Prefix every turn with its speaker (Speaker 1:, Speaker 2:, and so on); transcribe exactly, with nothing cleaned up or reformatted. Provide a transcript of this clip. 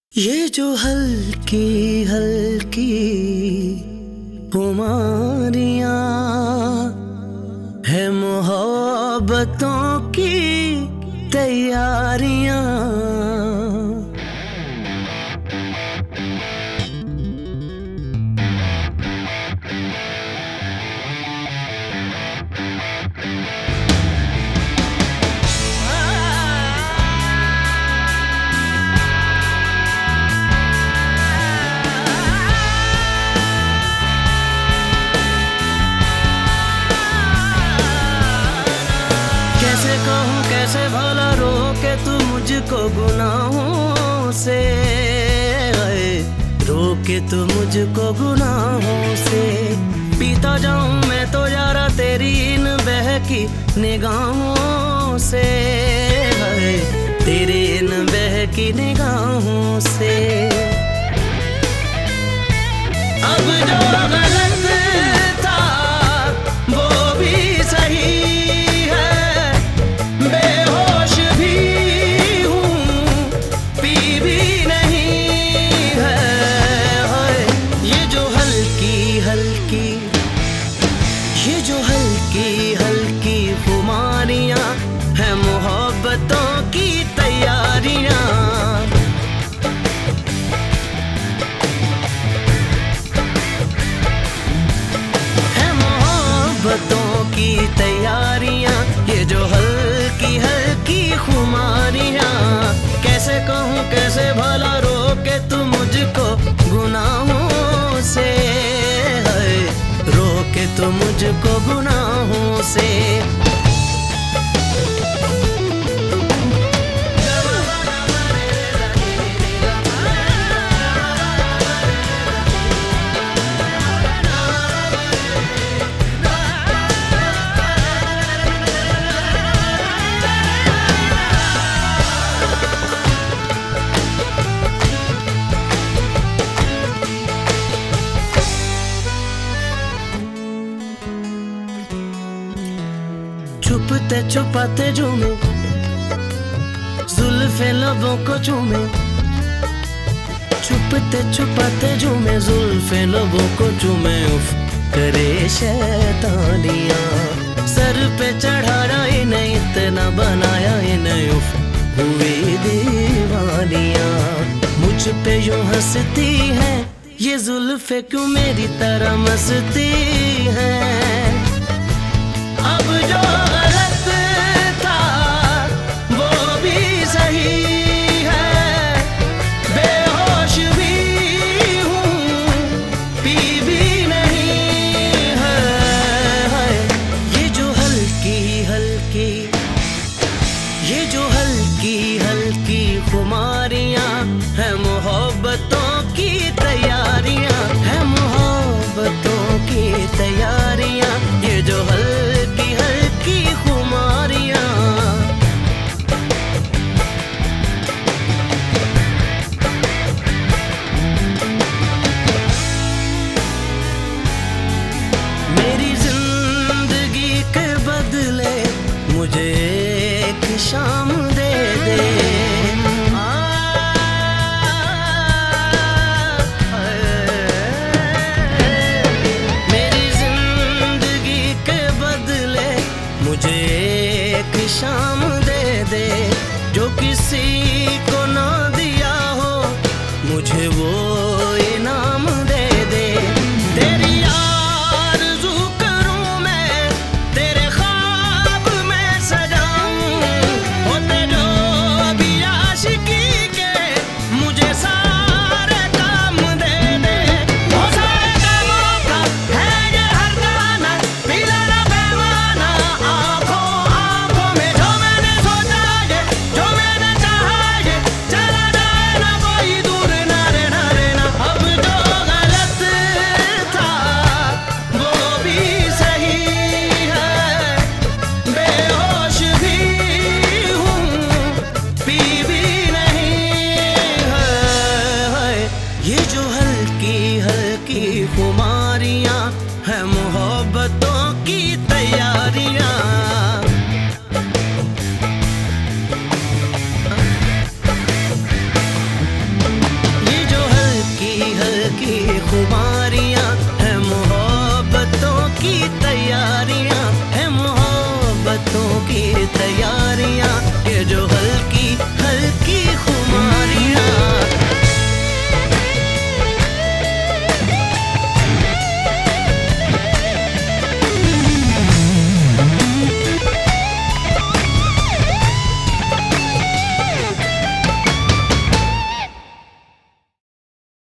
Speaker 1: ये जो हल्की हल्की खुमारियाँ है मोहब्बतों की तैयारियाँ। कैसे कहूँ कैसे भला रोके तू मुझको गुनाहों से, रोके तू मुझको गुनाहों से। पीता जाऊं मैं तो यारा तेरी इन बहकी निगाहों से, तेरी इन बहकी निगाहों से। अब जो गलत था वो भी सही, ये जो हल्की हल्की खुमारियाँ है मोहब्बतों की तैयारियाँ। है मोहब्बतों की तैयारियाँ, ये जो हल्की हल्की खुमारियाँ। कैसे कहूँ कैसे भला रोके तू मुझको गुनाहों से, रोके तो मुझको गुनाहों से। छुपते छुपाते झूमे जुल्फे लबों को चूमे, छुपते छुपाते झूमे जुल्फे लबों को चूमे। उफ करे शैतानियाँ, सर पे चढ़ाया इन्हें इतना बनाया इन्हें। उफ हुई दीवानियाँ, मुझ पे यूं हंसती है ये जुल्फे क्यों मेरी तरह मस्ती है। अब जो गलत था वो भी सही है, बेहोश भी हूँ पी भी नहीं है। ये जो हल्की हल्की ये जो हल्की हल्की खुमारियाँ है मोहब्बतों की तैयारियाँ, है मोहब्बतों की तैयारियाँ। ये जो हल्की हल्की खुमारियाँ। मेरी जिंदगी के बदले मुझे एक शाम दे दे, मेरी जिंदगी के बदले मुझे एक शाम दे दे। जो किसी को ना दिया हो मुझे वो इनाम दे दे। तेरी आरज़ू करूं मैं तेरे ख्वाब में सजाऊं, होते जो भी आशिकी के मुझे सारे काम दे दे। वो सारे कामों का है ये हर गाना, पीला ना पैमाना आँखों आँखों में। जो मैंने सोचा ये जो मैंने चाहा ये चला जाए ना कोई दूर ना रे ना रे ना। अब जो गलत था वो भी सही है, बेहोश भी हूँ पी भी नहीं है। ये जो हल्की हल्की खुमारियाँ है मोहब्बतों की तैयारियाँ। की तैयारियां